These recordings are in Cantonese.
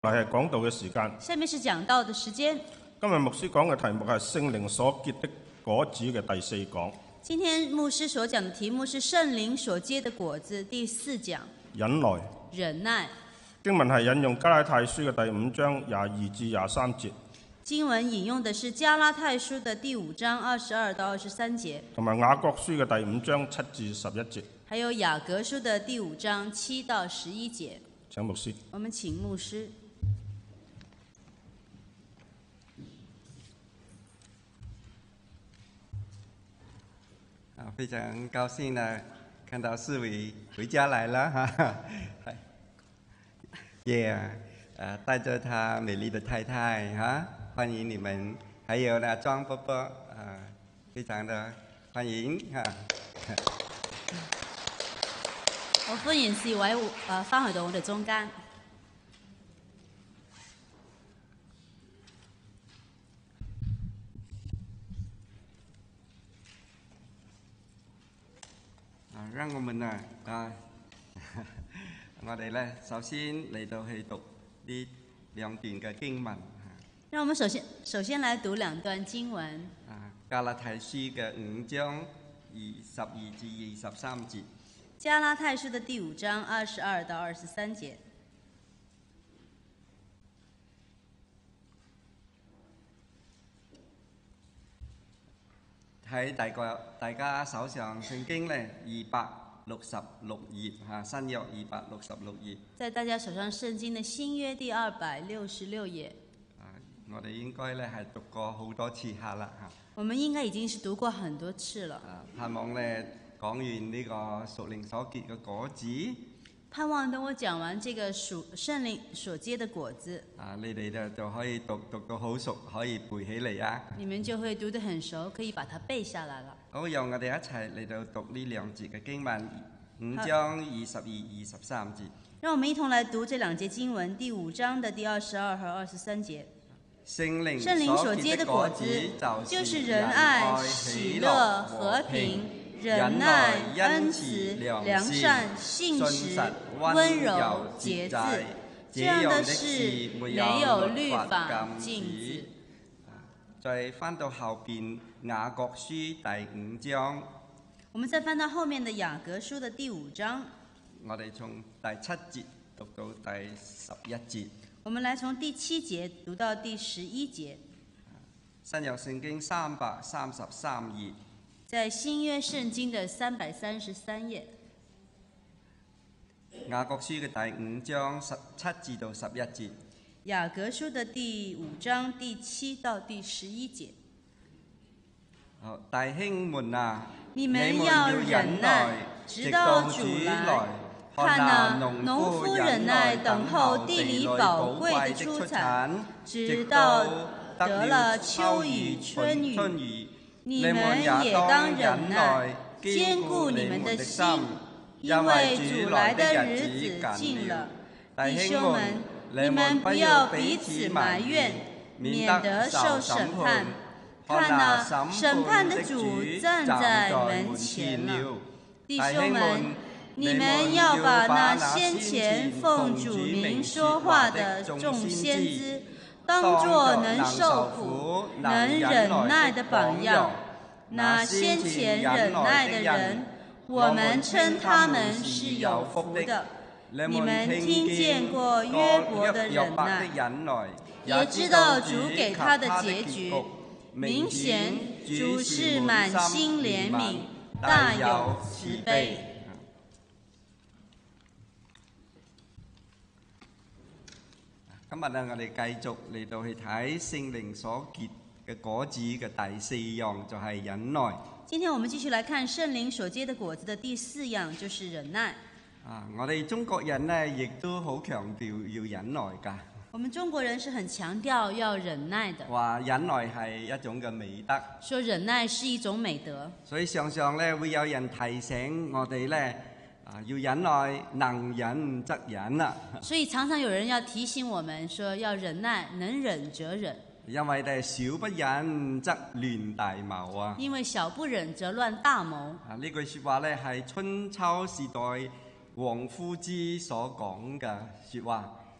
係講道嘅時間。 下面是講道的時間。 今日牧師講嘅題目係聖靈所結的果子嘅第4講。 今天牧師所講的題目是聖靈所結的果子第4講。 忍耐。 忍耐。 經文係引用加拉太書嘅第5章22至23節。 經文引用的是加拉太書的第5章22到23節， 同埋雅各書嘅第5章7至11節。 還有雅各書的第5章7到11節。 請牧師。 我們請牧師。 非常高興呢，看到4位回家來了哈，也帶着他美麗的太太哈，歡迎你們，還有呢莊伯伯非常的歡迎哈。 我歡迎4位返去到我哋中間。 讓我們我哋咧首先嚟到去讀呢兩段嘅經文。 讓我們首先來讀2段經文。 加拉太書嘅5章22至23節。 加拉太書的第5章22到23節。 喺大家手上聖經咧266頁嚇，新約266頁。 在大家手上聖經的新約第266頁。 我哋應該咧係讀過好多次下啦嚇。 我們應該已經是讀過很多次了。 盼望咧講完呢個屬靈所結嘅果子。 盼望等我講完這個聖靈所結的果子， 你哋就可以讀到好熟，可以背起嚟啊！ 你們就會讀得很熟，可以把它背下來了。 好，讓我哋一齊嚟到讀呢2節嘅經文，5章22、23節。 讓我們一同來讀這2節經文，第5章的第22和23節。 聖靈所結的果子，就是仁愛、喜樂、和平、忍耐、恩慈、良善、信實、溫柔、節制，這樣的事沒有律法禁止。 再翻到後邊雅各書第5章， 我們再翻到後面的雅各書的第5章， 我哋從第7節讀到第11節。 我們來從第7節讀到第11節。 新約聖經333頁。 在新約聖經的333頁， 雅各書嘅第5章7至到11節。 雅各書的第5章第7到第11節。 好，弟兄們啊， 你們要忍耐，直到主來。看哪，農夫忍耐等候地裏寶貴的出產，直到得了秋雨春雨。你們也當忍耐，堅固你們的心，因為主來的日子近了。弟兄們，你們不要彼此埋怨，免得受審判。看哪，審判的主站在門前了。弟兄們，你們要把那先前奉主名說話的眾先知當作能受苦、能忍耐的榜樣。那先前忍耐的人，我們稱他們是有福的。你們聽見過約伯的忍耐，也知道主給他的結局。明顯主是滿心憐憫，大有慈悲。 今日我哋繼續嚟到去睇聖靈所結嘅果子嘅第4樣，就係忍耐。 今天我們繼續來看聖靈所結的果子的第4樣，就是忍耐。 我哋中國人呢，亦都好強調要忍耐㗎。 我們中國人是很強調要忍耐的。 話忍耐係一種嘅美德。 說忍耐是一種美德。 所以常常呢，會有人提醒我哋呢，要忍耐，能忍則忍啦。 所以常常有人要提醒我們說要忍耐，能忍則忍。 因為小不忍則亂大謀啊！ 因為小不忍則亂大謀。 呢句説話呢，係春秋時代王夫之所講嘅説話。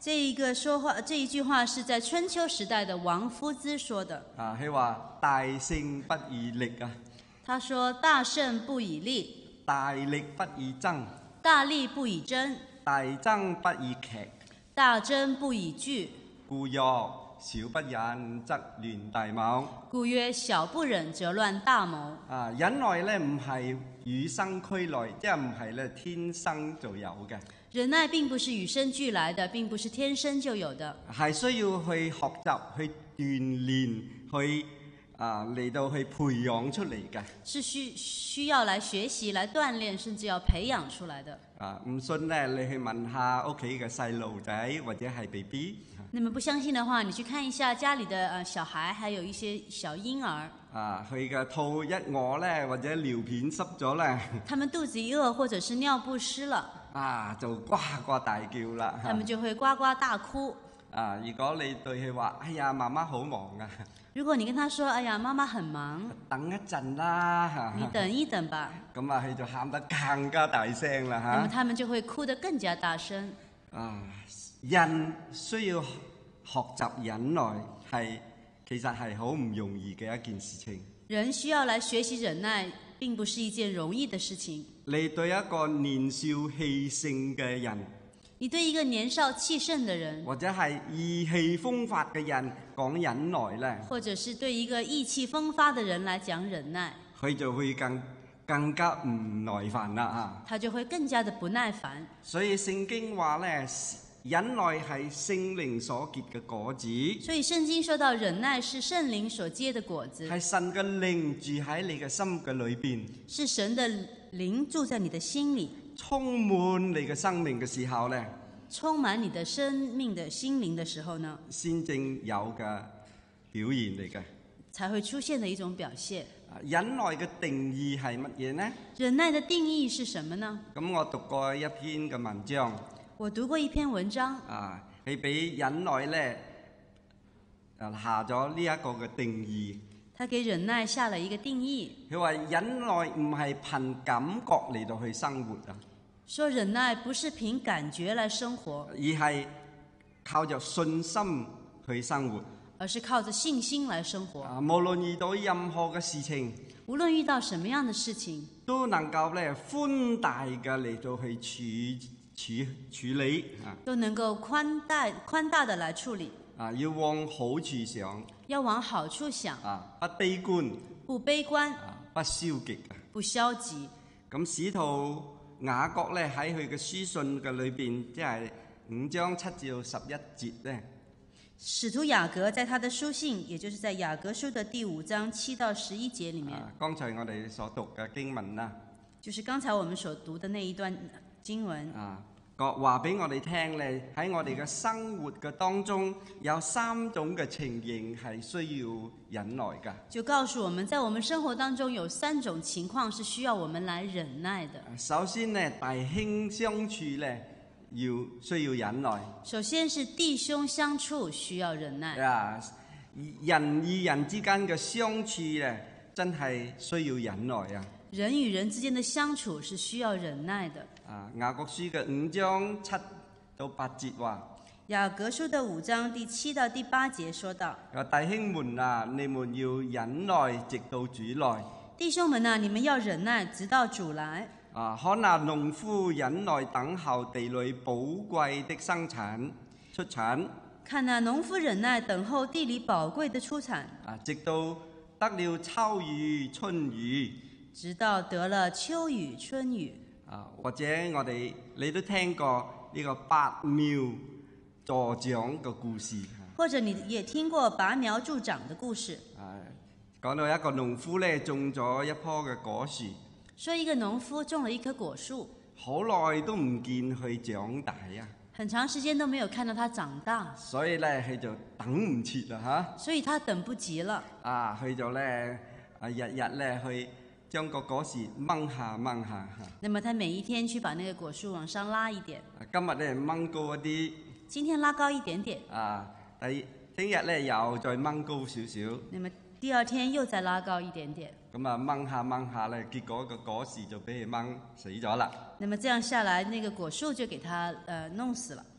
這一句話是在春秋時代的王夫之說的。 佢話大勝不以力啊， 他說大勝不以力， 大力不以爭， 大力不以爭， 大爭不以劇， 大爭不以拒。 故曰小不忍則亂大謀。 故曰小不忍則亂大謀。 忍耐咧唔係與生俱來，即係唔係咧天生就有嘅。 忍耐並不是與生俱來的，並不是天生就有的， 係需要去學習、去鍛鍊、去嚟到去培養出嚟嘅。 是需要來學習、來鍛鍊，甚至要培養出來的。 唔信咧，你去問下屋企嘅細路仔或者係 BB。 你們不相信的話，你去看一下家裡的小孩，還有一些小嬰兒。 佢嘅肚一餓咧，或者尿片濕咗咧， 他們肚子一餓，或者是尿布濕了， 就呱呱大叫啦。 他們就會呱呱大哭。 如果你對佢話：哎呀，媽媽好忙啊！ 如果你跟他說：哎呀，媽媽很忙， 等一陣啦， 你等一等吧。 咁佢就喊得更加大聲啦嚇。 那麼他們就會哭得更加大聲。 人需要學習忍耐，其實係好唔容易嘅一件事情。 人需要來學習忍耐，並不是一件容易的事情。 你對一個年少氣盛嘅人， 你對一個年少氣盛的人， 或者係意氣風發嘅人講忍耐咧， 或者是對一個意氣風發的人來講忍耐， 佢就會更加唔耐煩啦嚇。 他就會更加的不耐煩。 所以聖經話咧，忍耐係聖靈所結嘅果子。 所以聖經說到忍耐是聖靈所結的果子， 係神嘅靈住喺你嘅心嘅裏邊， 是神的靈住在你的心裡， 充滿你嘅生命嘅時候咧， 充滿你的生命的心靈的時候呢， 先正有嘅表現嚟嘅， 才會出現的一種表現。 忍耐嘅定義係乜嘢呢？ 忍耐的定義是什麼呢？ 咁我讀過一篇嘅文章， 我讀過一篇文章， 係俾忍耐咧下咗呢一個嘅定義。 他給忍耐下了一個定義。 佢話忍耐唔係憑感覺嚟到去生活啊， 說忍耐不是憑感覺來生活， 而係靠着信心去生活。 而是靠着信心來生活。 無論遇到任何嘅事情， 無論遇到什麼樣的事情， 都能夠咧寬大嘅嚟到去處理都能夠寬大的來處理。 要往好處想， 要往好處想。 不悲觀， 不悲觀， 不消極， 不消極。 咁使徒雅各咧喺佢嘅書信嘅裏邊，即係5章7至到11節咧。 使徒雅各在他的書信，也就是在雅各書的第5章7到11節裡面， 剛才我哋所讀嘅經文啦， 就是剛才我們所讀的那一段經文。 話俾我哋聽咧，喺我哋嘅生活嘅當中，有3種嘅情形係需要忍耐㗎。 就告訴我們在我們生活當中有3種情況是需要我們來忍耐的。 首先呢，弟兄相處咧，需要忍耐。 首先是弟兄相處需要忍耐。 人與人之間嘅相處咧，真係需要忍耐啊！ 人與人之間的相處是需要忍耐的。 雅各書嘅5章7到8節話， 雅各書的5章第7到第8節說道： 弟兄們啊，你們要忍耐，直到主來。 弟兄們啊，你們要忍耐，直到主來。 看那農夫忍耐等候地裏寶貴的出產。 看那農夫忍耐等候地裏寶貴的出產。 直到得了秋雨春雨。 直到得了秋雨春雨。 或者你都聽過呢個拔苗助長嘅故事。 或者你也聽過拔苗助長的故事。 講到一個農夫咧，種咗一棵嘅果樹。 說一個農夫種了一棵果樹， 好耐都唔見佢長大啊！ 很長時間都沒有看到它長大， 所以咧佢就等唔切啦嚇。 所以他等不及了。 佢就咧日日咧去將個果樹掹下。 那麼他每一天去把那個果樹往上拉一點。 今日咧掹高一啲。 今天拉高一點點。 聽日咧又再掹高少少。 那麼第二天又再拉高一點點。 咁掹下咧，結果個果樹就俾佢掹死咗啦。 那麼這樣下來，那個果樹就給他弄死了。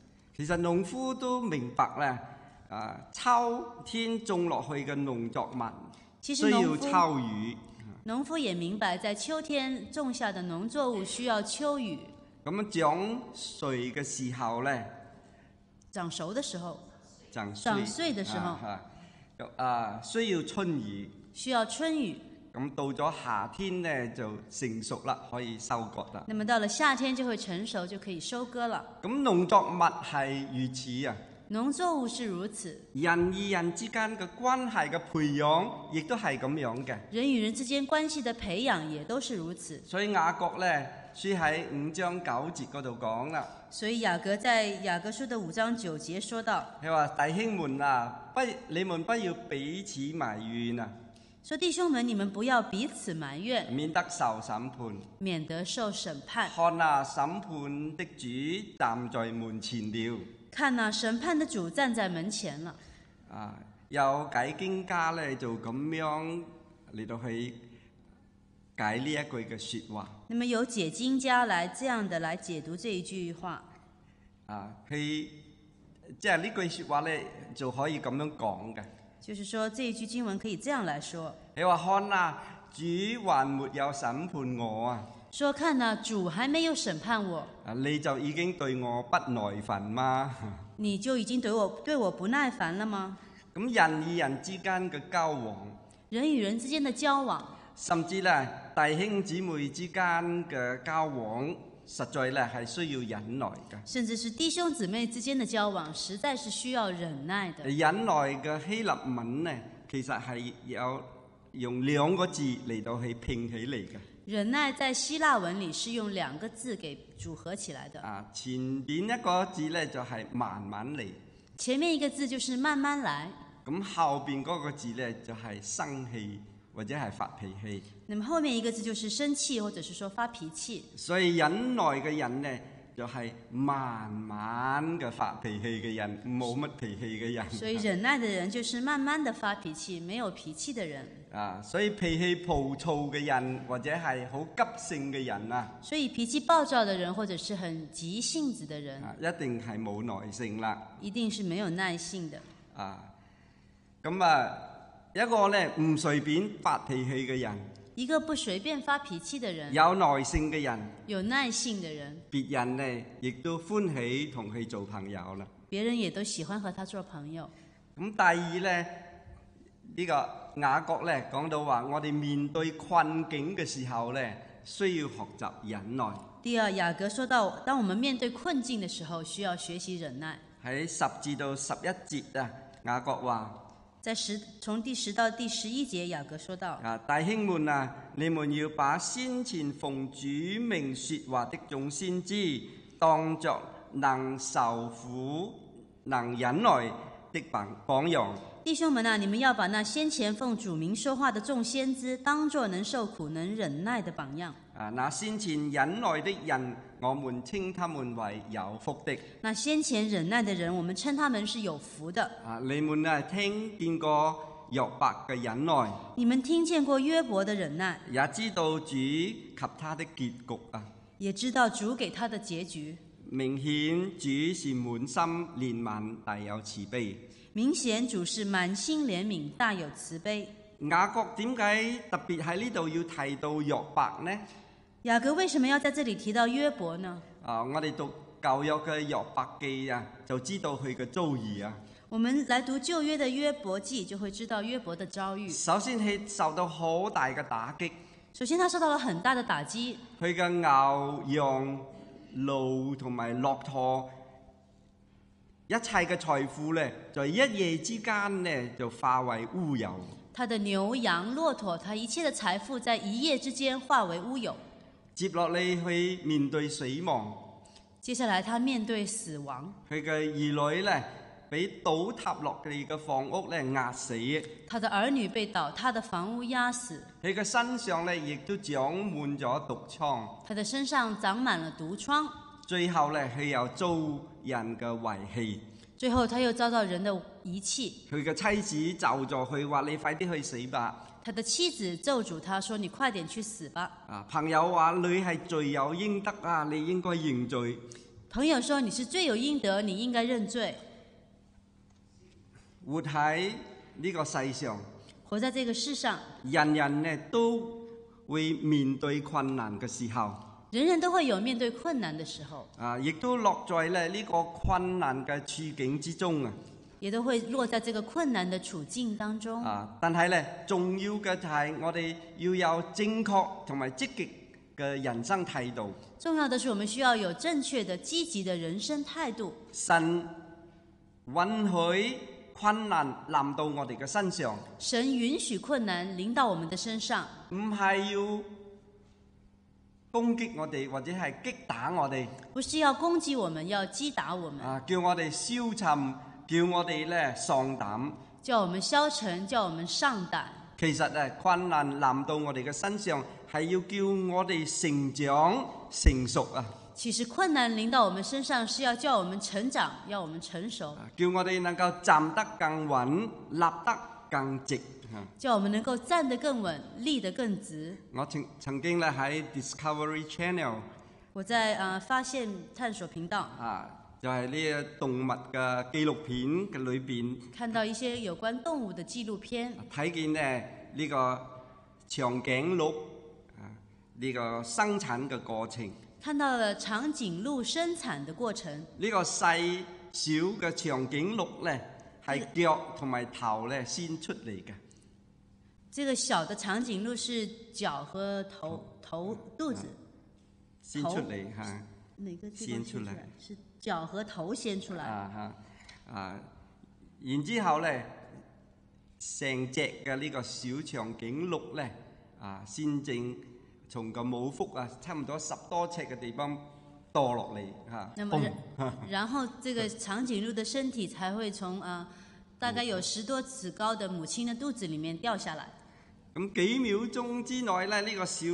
其實農夫都明白咧，秋天種落去嘅農作物需要秋雨。 農夫也明白，在秋天種下的農作物需要秋雨。 咁長穗嘅時候咧， 長熟的時候， 長穗的時候， 需要春雨。 需要春雨。 咁到咗夏天咧就成熟啦，可以收割啦。 那麼到了夏天就會成熟，就可以收割了。 咁農作物係如此啊。 農作物是如此， 人與人之間嘅關係嘅培養，亦都係咁樣嘅。 人與人之間關係的培養也都是如此。 所以雅各咧，書喺5章9節嗰度講啦。 所以雅各在雅各書的5章9節說到， 佢話弟兄們啊，你們不要彼此埋怨啊。 說弟兄們，你們不要彼此埋怨， 免得受審判。 免得受審判。 看啊，審判的主站在門前了。 看啊，審判的主站在門前了。 有解經家咧就咁樣嚟到去解呢一句嘅説話。 那麼有解經家來這樣的來解讀這一句話。 佢即係呢句説話咧就可以咁樣講嘅。 就是說這一句經文可以這樣來說。 你話看啊，主還沒有審判我啊。 說看啊，主還沒有審判我。 你就已經對我不耐煩嗎？ 你就已經對我不耐煩了嗎？ 咁人與人之間嘅交往， 人與人之間的交往， 甚至咧弟兄姊妹之間嘅交往，實在咧係需要忍耐嘅。 甚至是弟兄姊妹之間的交往，實在是需要忍耐的。 忍耐嘅希臘文呢，其實係有用2個字嚟到去拼起嚟嘅。 忍耐在希臘文裡是用2個字給組合起來的。 前邊一個字咧就係慢慢嚟。 前面一個字就是慢慢來。 咁後邊嗰個字咧就係生氣或者係發脾氣。 那麼後面一個字就是生氣，或者是說發脾氣。 所以忍耐嘅人呢，就係慢慢嘅發脾氣嘅人，冇乜脾氣嘅人。 所以忍耐的人就是慢慢的發脾氣，沒有脾氣的人。 所以脾氣暴躁嘅人，或者係好急性嘅人啊， 所以脾氣暴躁的人，或者是很急性子的人， 一定係冇耐性啦。 一定是沒有耐性的。 一個咧唔隨便發脾氣嘅人， 一個不隨便發脾氣的人， 有耐性嘅人， 有耐性的人， 別人呢亦都歡喜同佢做朋友啦。 別人也都喜歡和他做朋友。 咁第二咧，呢個雅各咧講到話，我哋面對困境嘅時候咧，需要學習忍耐。 第二，雅各說到，當我們面對困境的時候，需要學習忍耐。 喺10至到11節啊，雅各話。 從第10到第11節，雅各說到： 弟兄們啊，你們要把先前奉主名說話的眾先知，當作能受苦、能忍耐的榜樣。 弟兄們啊，你們要把那先前奉主名說話的眾先知，當作能受苦、能忍耐的榜樣。 那先前忍耐的人，我們稱他們為有福的。 那先前忍耐的人，我們稱他們是有福的。 你們聽見過約伯嘅忍耐， 你們聽見過約伯的忍耐， 也知道主及他的結局啊， 也知道主給他的結局。 明顯主是滿心憐憫，大有慈悲。 明顯主是滿心憐憫，大有慈悲。 雅各點解特別喺呢度要提到約伯呢？ 雅各為什麼要在這裡提到約伯呢？ 我哋讀舊約嘅約伯記啊，就知道佢嘅遭遇啊。 我們來讀舊約的約伯記，就會知道約伯的遭遇。 首先佢受到好大嘅打擊。 首先，他受到了很大的打擊。 佢嘅牛羊驢同埋駱駝，一切嘅財富咧，在一夜之間咧就化為烏有。 他的牛羊駱駝，他一切的財富在一夜之間化為烏有。 接落嚟去面對死亡。 接下來他面對死亡。 佢嘅兒女咧，俾倒塌落嚟嘅房屋咧壓死。 他的兒女被倒塌的房屋壓死。 佢嘅身上咧亦都長滿咗毒瘡。 他的身上長滿了毒瘡。 最後咧，佢又遭人嘅遺棄。 最後他又遭到人的遺棄。 佢嘅妻子咒詛佢話：你快啲去死吧！ 他的妻子咒詛他說：你快點去死吧！ 朋友話：你係罪有應得啊，你應該認罪。 朋友說你是罪有應得，你應該認罪。 活喺呢個世上， 活在這個世上， 人人呢都會面對困難嘅時候， 人人都會有面對困難的時候， 亦都落在呢個困難嘅處境之中啊。 也都會落在這個困難的處境當中。 但係呢，重要嘅就係我哋要有正確同埋積極嘅人生態度。 重要的是，我們需要有正確的、積極的人生態度。 神允許困難臨到我哋嘅身上， 神允許困難臨到我們的身上， 唔係要攻擊我哋或者係擊打我哋， 不是要攻擊我們，要擊打我們， 叫我哋消沉，叫我哋咧喪膽， 叫我們消沉，叫我們喪膽。 其實困難臨到我哋嘅身上，係要叫我哋成長成熟啊！ 其實困難臨到我們身上，是要叫我們成長，要我們成熟， 叫我哋能夠站得更穩，立得更直。 叫我們能夠站得更穩，立得更直。 我曾經咧喺 Discovery Channel， 我在發現探索頻道就係呢個動物嘅紀錄片嘅裏邊， 看到一些有關動物的紀錄片， 睇見呢個長頸鹿呢個生產嘅過程， 看到了長頸鹿生產的過程。 呢個細小嘅長頸鹿咧，係腳同埋頭咧先出嚟嘅。 這個小的長頸鹿是腳和頭肚子先出嚟嚇， 哪個先出嚟？ 是腳和頭先出來。 然之後咧，成隻嘅呢個小長頸鹿咧，先正從個母腹差唔多10多尺嘅地方墮落嚟嚇。 那麼然後這個長頸鹿的身體才會從大概有10多尺高的母親的肚子裡面掉下來。 咁幾秒鐘之內咧，呢個小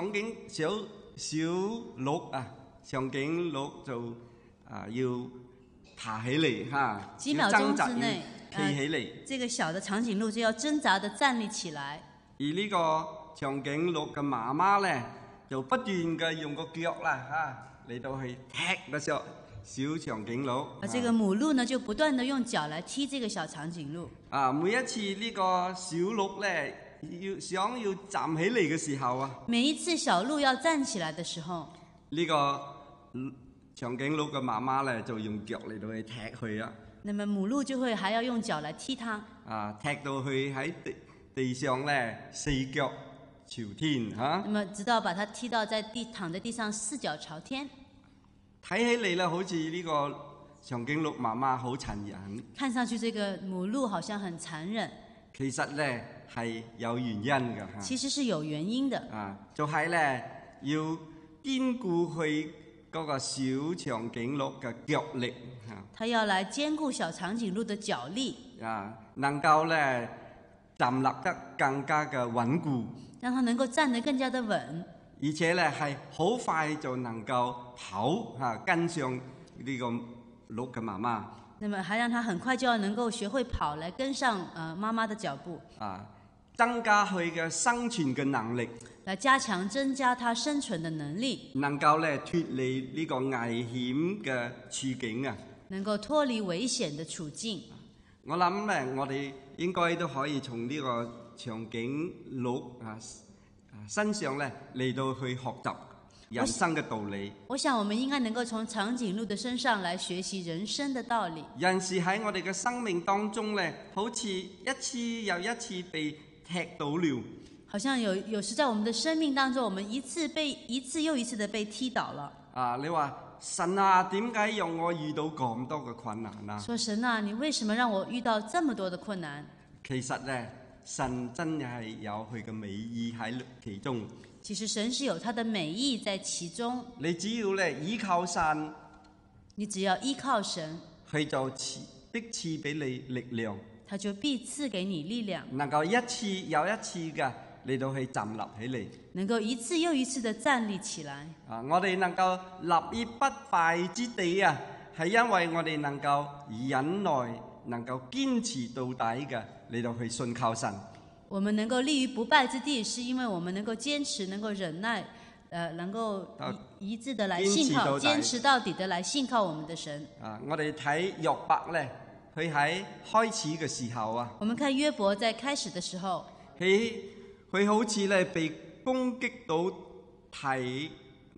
鹿長頸鹿就要爬起嚟嚇， 幾秒鐘之內企起嚟。 這個小的長頸鹿就要掙扎地站立起來。 而呢個長頸鹿嘅媽媽咧，就不斷嘅用個腳嚟到去踢嗰小長頸鹿。 這個母鹿呢就不斷地用腳來踢這個小長頸鹿。 每一次呢個小鹿咧想要站起嚟嘅時候每一次小鹿要站起來的時候， 呢個長頸鹿嘅媽媽咧就用腳嚟到去踢佢啊。 那麼母鹿就會還要用腳來踢它。 踢到佢喺地上咧4腳朝天嚇。 那麼直到把它踢到躺在地上4腳朝天。 睇起嚟咧，好似呢個長頸鹿媽媽好殘忍。看上去，這個母鹿好像很殘忍。 其實咧係有原因嘅嚇。 其實是有原因的。 就係咧要堅固佢嗰個小長頸鹿嘅腳力嚇。 他要來堅固小長頸鹿的腳力。 能夠咧站立得更加嘅穩固。 讓它能夠站得更加的穩。 而且咧係好快就能夠跑跟上呢個鹿嘅媽媽。 那麼還讓它很快就要能夠學會跑，來跟上媽媽的腳步。 增加佢嘅生存嘅能力。 來增加它生存的能力。 能夠咧脫離呢個危險嘅處境啊。 能夠脫離危險的處境。 我諗咧，我哋應該都可以從呢個長頸鹿身上咧嚟到去學習人生嘅道理。 我想我們應該能夠從長頸鹿的身上來學習人生的道理。 有陣時喺我哋嘅生命當中咧，好似一次又一次被踢倒了。 好像有時在我們的生命當中，我們一次又一次的被踢倒了。 你話神啊，點解讓我遇到咁多嘅困難啊？ 說神啊，你為什麼讓我遇到這麼多的困難？ 其實咧，神真係有佢嘅美意喺其中。 其實神是有他的美意在其中。 你只要咧依靠神， 你只要依靠神， 佢就必賜俾你力量。 他就必賜給你力量， 能夠一次又一次嘅嚟到去站立起嚟， 能夠一次又一次的站立起來。 我哋能夠立於不敗之地啊，係因為我哋能夠忍耐，能夠堅持到底嘅嚟到去信靠神。 我們能夠立於不敗之地，是因為我們能夠堅持，能夠忍耐， 能夠一致的來信靠，堅持到底的來信靠我們的神。 我哋睇約伯咧，佢喺開始嘅時候啊， 我們看約伯在開始的時候， 佢好似咧被攻擊到體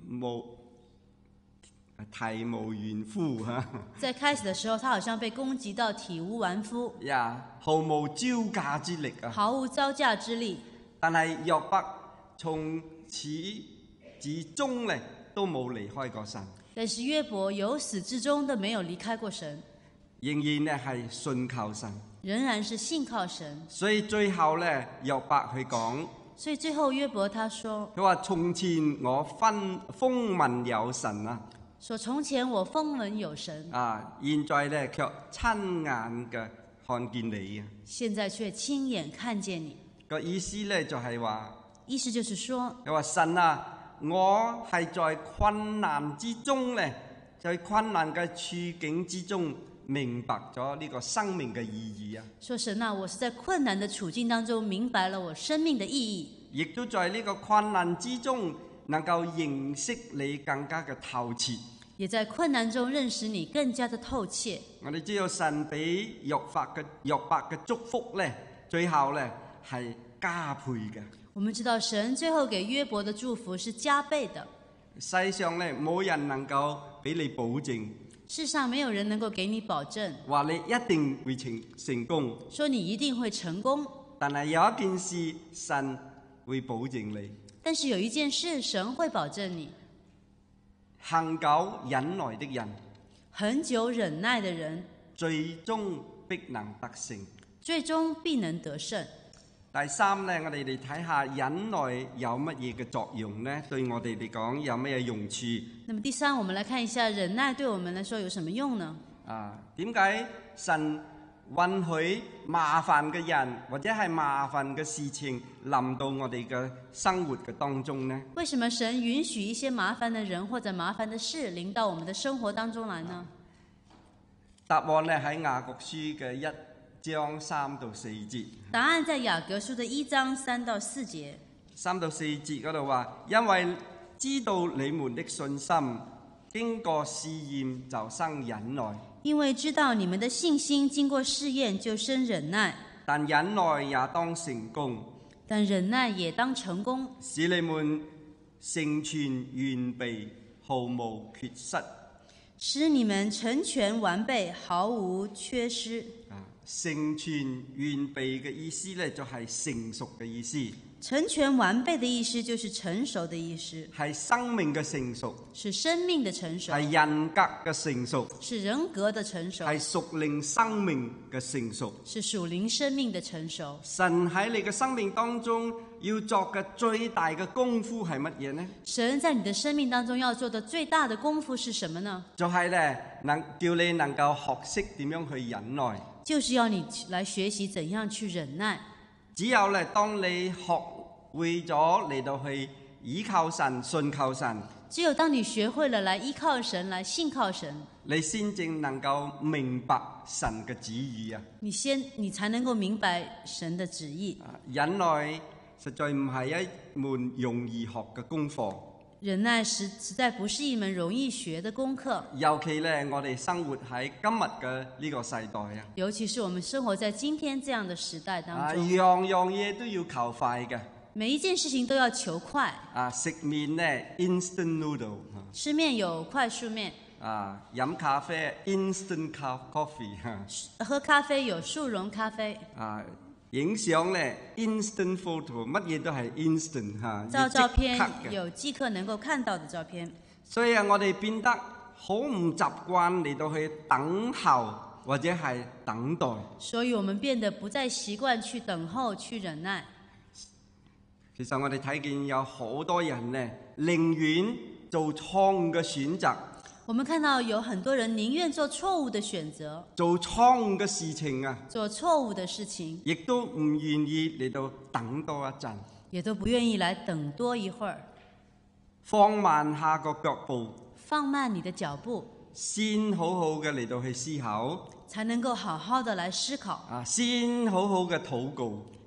無完膚嚇。 在開始的時候，他好像被攻擊到體無完膚， 毫無招架之力啊！ 毫無招架之力。 但係約伯從始至終咧都冇離開過神。 但是約伯由始至終都沒有離開過神， 仍然咧係信靠神， 仍然是信靠神。 所以最後咧，約伯去講， 所以最後約伯他說： 佢話從前我風聞有神啊， 說從前我風聞有神現在咧卻親眼嘅看見你啊， 現在卻親眼看見你。 個意思咧就係話， 意思就是說， 佢話神啊，我係在困難之中咧，在困難嘅處境之中，明白咗呢個生命嘅意義啊！ 說神啊，我是在困難的處境當中明白了我生命的意義， 亦都在呢個困難之中能夠認識你更加嘅透徹， 也在困難中認識你更加的透徹。 我哋知道神俾約伯嘅祝福咧，最後咧係加倍嘅。 我們知道神最後給約伯的祝福是加倍的。 世上咧冇人能夠俾你保證， 世上沒有人能夠給你保證， 話你一定會成功， 說你一定會成功。 但係有一件事神會保證你， 但是有一件事神會保證你， 恒久忍耐的人， 很久忍耐的人， 最終必能得勝。 最終必能得勝。 第三呢，我哋嚟睇下忍耐有乜嘢嘅作用呢？對我哋嚟講有乜嘢用處？ 那麼第三，我們來看一下忍耐對我們來說有什麼用呢？ 點解神允許麻煩嘅人或者係麻煩嘅事情臨到我哋嘅生活嘅當中呢？ 為什麼神允許一些麻煩的人或者麻煩的事臨到我們的生活當中來呢？ 答案呢喺雅各書嘅1章3到4節。 答案在雅各書的1章3到4節。 3到4節嗰度話，因為知道你們的信心經過試驗就生忍耐， 因為知道你們的信心經過試驗就生忍耐， 但忍耐也當成功， 但忍耐也當成功， 使你們成全完備，毫無缺失。 使你們成全完備，毫無缺失。 成全完備嘅意思呢，就係成熟嘅意思。 成全完備的意思就是成熟的意思， 係生命嘅成熟， 是生命的成熟， 係人格嘅成熟， 是人格的成熟， 係屬靈生命嘅成熟， 是屬靈生命的成熟。 神喺你嘅生命當中要做嘅最大嘅功夫係乜嘢呢？ 神在你的生命當中要做的最大的功夫是什麼呢？ 就係叫你能夠學識點樣去忍耐， 就是要你來學習怎樣去忍耐。 只有當你學會咗嚟到去依靠神、信靠神， 只有當你學會了來依靠神、來信靠神， 你先正能夠明白神嘅旨意啊！ 你才能夠明白神的旨意。 忍耐實在唔係一門容易學嘅功課。 忍耐實在不是一門容易學的功課， 尤其呢，我哋生活喺今日嘅呢個世代啊， 尤其是我們生活在今天這樣的時代當中， 樣樣嘢都要求快嘅， 每一件事情都要求快。 食麵呢 instant noodle， 吃麵有快速麵， 飲咖啡 instant coffee， 喝咖啡有速溶咖啡， 影相呢 instant photo， 乜嘢都係 instant 照照片有即刻能夠看到的照片。 所以我哋變得好唔習慣嚟到去等候或者係等待。 所以我們變得不再習慣去等候、去忍耐。 其實我哋睇見有好多人呢，寧願做錯誤嘅選擇。 我們看到有很多人寧願做錯誤的選擇， 做錯誤嘅事情啊， 做錯誤的事情， 亦都唔願意嚟到等多一陣， 也都不願意來等多一會兒。 放慢下個腳步， 放慢你的腳步， 先好好嘅嚟到去思考， 才能夠好好的來思考。 先好好嘅禱告，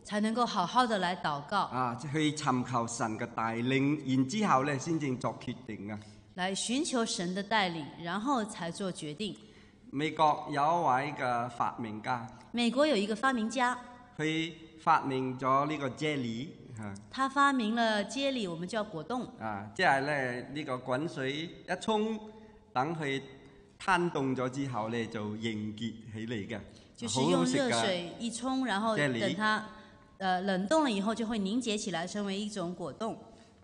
才能夠好好的來禱告， 去尋求神嘅帶領，然之後咧先至作決定啊。 來尋求神的帶領，然後才做決定。 美國有一位嘅發明家， 美國有一個發明家， 佢發明咗呢個 jelly 他發明了 jelly， 我們叫果凍。 即係咧呢個滾水一沖，等佢攤凍咗之後咧就凝結起嚟嘅。 就是用熱水一沖，然後等它冷凍了以後，就會凝結起來，成為一種果凍。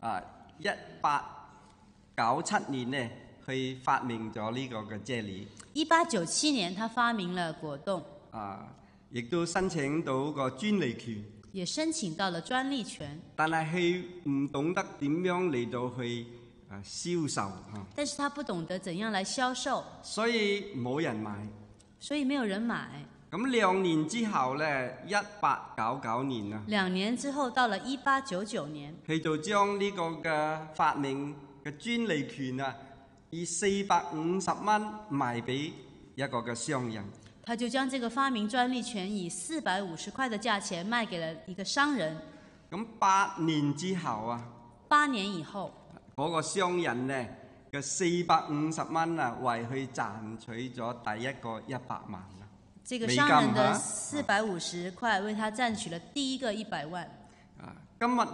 1897年呢，佢發明咗呢個嘅 jelly。 1897年，他發明了果凍。 亦都申請到個專利權。 也申請到了專利權。 但係佢唔懂得點樣嚟到去銷售。 但是他不懂得怎樣來銷售。 所以冇人買。 所以沒有人買。 咁2年之後咧，1899年啊。 2年之後，到了1899年， 佢就將呢個嘅發明嘅專利權啊，以450蚊賣俾一個嘅商人。 他就將這個發明專利權以450塊的價錢賣給了一個商人。 咁8年之後啊 ，8年以後， 嗰個商人呢嘅450蚊啊，為佢賺取咗第一個100萬。 這個商人的450塊為他賺取了第一個100萬。 今日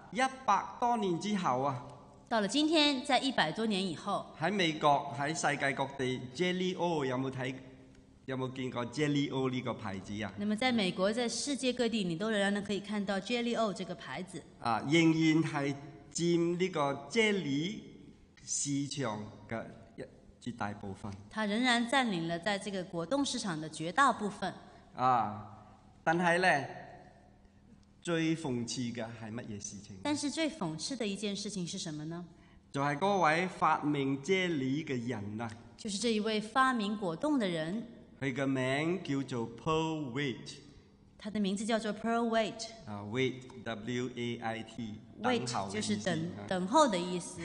100多年之後啊， 到了今天，在100多年以後， 喺美國喺世界各地 Jelly O 有冇見過 Jelly O 呢個牌子啊？ 那麼在美國，在世界各地，你都仍然可以看到 Jelly O 這個牌子。 仍然係佔呢個 Jelly 市場嘅絕大部分。 它仍然佔領了在這個果凍市場的絕大部分。 但係咧，最諷刺嘅係乜嘢事情？ 但是最諷刺的一件事情是什麼呢？ 就係嗰位發明 Jelly 嘅人啊。 就是這一位發明果凍的人。 佢嘅名叫做 Pearl Wait。 他的名字叫做 Pearl Wait。 Wait W-A-I-T。 Wait 就是等候的意思。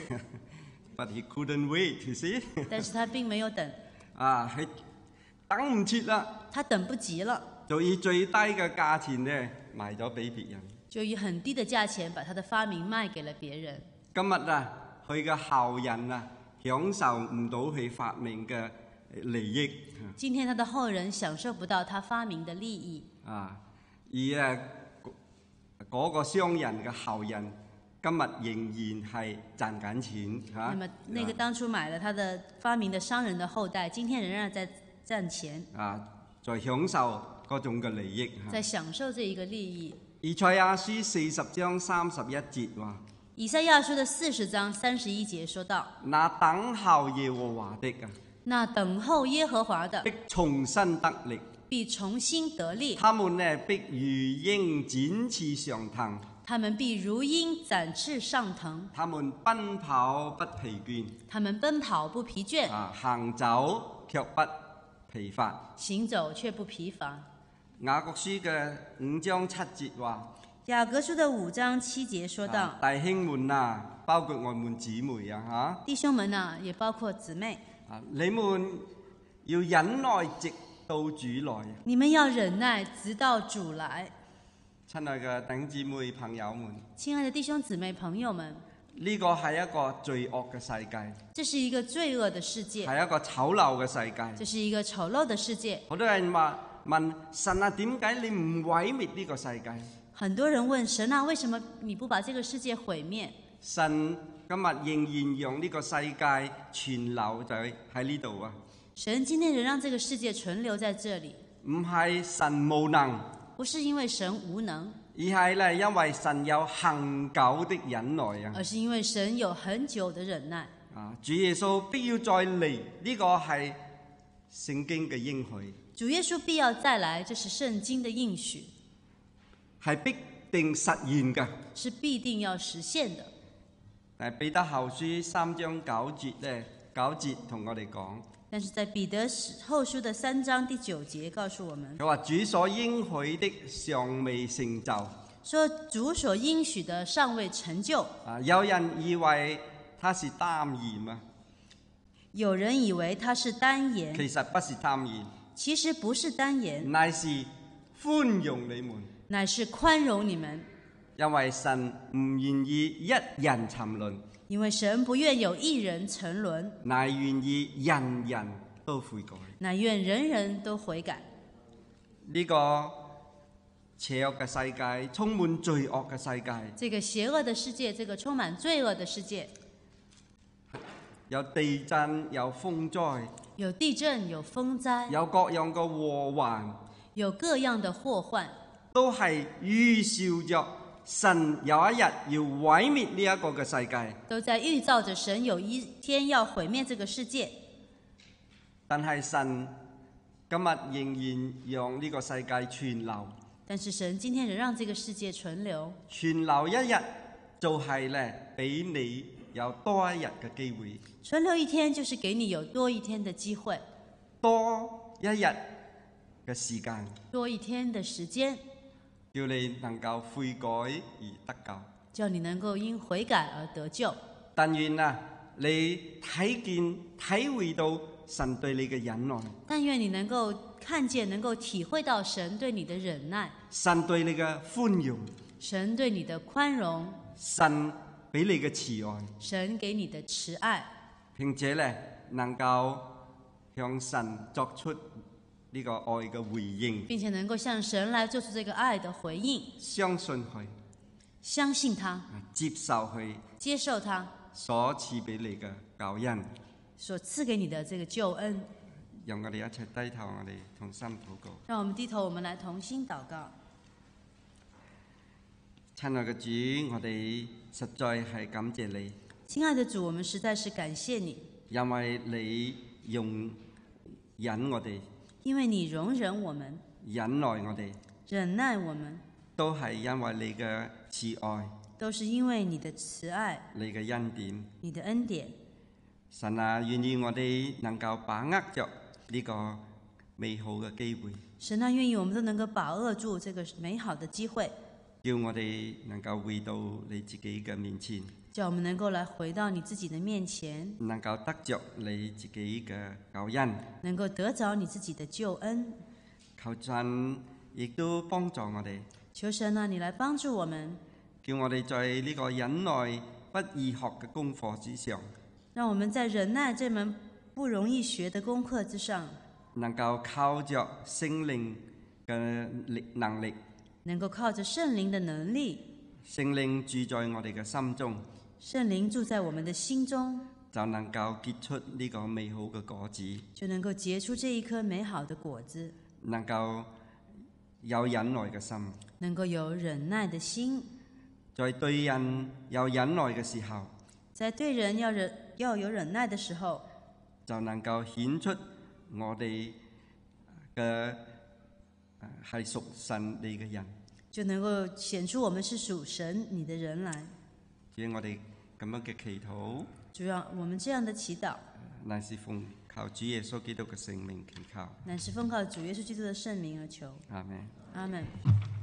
But he couldn't wait, you see？ 但是他並沒有等。 佢等唔切啦。 他等不及了。 就以最低嘅價錢咧賣咗俾別人。 就以很低的價錢把他的發明賣給了別人。 今日佢嘅後人享受唔到佢發明嘅利益。 今天他的後人享受不到他發明的利益。 而嗰個商人嘅後人今日仍然係賺緊錢。 那麼那個當初買了他的發明的商人的後代，今天仍然在賺錢。 在享受嗰種嘅利益。 在享受這一個利益。 以賽亞書40章31節話。 以賽亞書的40章31節說到： 那等候耶和華的那等候耶和華的必重新得力， 必重新得力。 他們必如鷹展翅上騰， 他們必如鷹展翅上騰。 他們奔跑不疲倦， 他們奔跑不疲倦。 行走卻不疲乏， 行走卻不疲乏。 雅各書嘅5章7節話。 雅各書的5章7節說到： 弟兄們包括我們姊妹弟兄們也包括姊妹。 你們要忍耐直到主來。 你們要忍耐直到主來。 親愛嘅弟兄姊妹朋友們， 親愛的弟兄姊妹朋友們， 呢個係一個罪惡嘅世界。 這是一個罪惡的世界。 係一個醜陋嘅世界。 這是一個醜陋的世界。 好多人問神點解你唔毀滅呢個世界？ 很多人問神為什麼你不把這個世界毀滅？ 神今日仍然讓呢個世界存留在喺呢度神今天仍讓這個世界存留在這裡。 唔係神無能， 不是因為神無能， 而係因為神有恒久的忍耐而是因為神有很久的忍耐。 主耶穌必要再嚟，呢個係聖經嘅應許。 主耶穌必要再來，這是聖經的應許。 係必定實現嘅， 是必定要實現的。 但係彼得後書3章9節咧，9節同我哋講。 但是在彼得後書的3章第9節告訴我們， 佢話主所應許的尚未成就。 說主所應許的尚未成就。 有人以為他是耽延有人以為他是耽延， 其實不是耽延， 其實不是耽延， 乃是寬容你們。 乃是寬容你們。 因為神唔願意一人沉淪， 因為神不願有一人沉淪， 乃願意人人都悔改。 乃願人人都悔改。 呢個邪惡嘅世界，充滿罪惡嘅世界， 這個邪惡的世界，這個充滿罪惡的世界， 有地震，有風災， 有地震，有風災， 有各樣嘅禍患， 有各樣的禍患， 都係預兆着神有一日要毀滅呢一個嘅世界。 都在預造着神有一天要毀滅這個世界。 但係神今日仍然讓呢個世界存留， 但是神今天仍讓這個世界存留， 存留一日就係咧俾你有多一日嘅機會， 存留一天就是給你有多一天的機會， 多一日嘅時間， 多一天的時間， 叫你能夠悔改而得救， 叫你能夠因悔改而得救。 但願啊，你睇見體會到神對你嘅忍耐， 但願你能夠看見，能夠體會到神對你的忍耐， 神對你嘅寬容， 神對你的寬容， 神俾你嘅慈愛， 神給你的慈愛， 並且咧能夠向神作出呢個愛嘅回應， 並且能夠向神來做出這個愛的回應， 相信佢， 相信他， 接受佢接受他所賜俾你嘅救恩。 所賜給你的這個救恩。 讓我哋一齊低頭，我哋同心禱告。 讓我們低頭，我們來同心禱告。 親愛嘅主，我哋實在係感謝你。 親愛的主，我們實在是感謝你， 因為你容忍我哋， 因為你容忍我們， 忍耐我哋， 忍耐我們， 都係因為你嘅慈愛， 都是因為你的慈愛， 你嘅恩典， 你的恩典。 神啊，願意我哋能夠把握着呢個美好嘅機會。 神啊，願意我們都能夠把握住這個美好的機會， 叫我哋能夠回到你自己嘅面前， 叫我們能夠來回到你自己的面前， 能夠得着你自己嘅救恩， 能夠得着你自己的救恩。 求神亦都幫助我哋， 求神啊，你來幫助我們， 叫我哋在呢個忍耐不易學嘅功課之上， 讓我們在忍耐這門不容易學的功課之上， 能夠靠着聖靈嘅能力， 能夠靠着聖靈的能力， 聖靈住在我哋嘅心中， 聖靈住在我們的心中， 就能夠結出呢個美好嘅果子， 就能夠結出這一顆美好的果子， 能夠有忍耐嘅心， 能夠有忍耐的心， 在對人有忍耐嘅時候， 在對人要有忍耐的時候， 就能夠顯出我哋嘅係屬神你嘅人， 就能夠顯出我們是屬神你的人來。 主，我哋咁樣嘅祈禱， 主要我們這樣的祈禱， 乃是奉靠主耶穌基督嘅聖名祈求。 乃是奉靠主耶穌基督的聖名而求。 阿們。 阿們。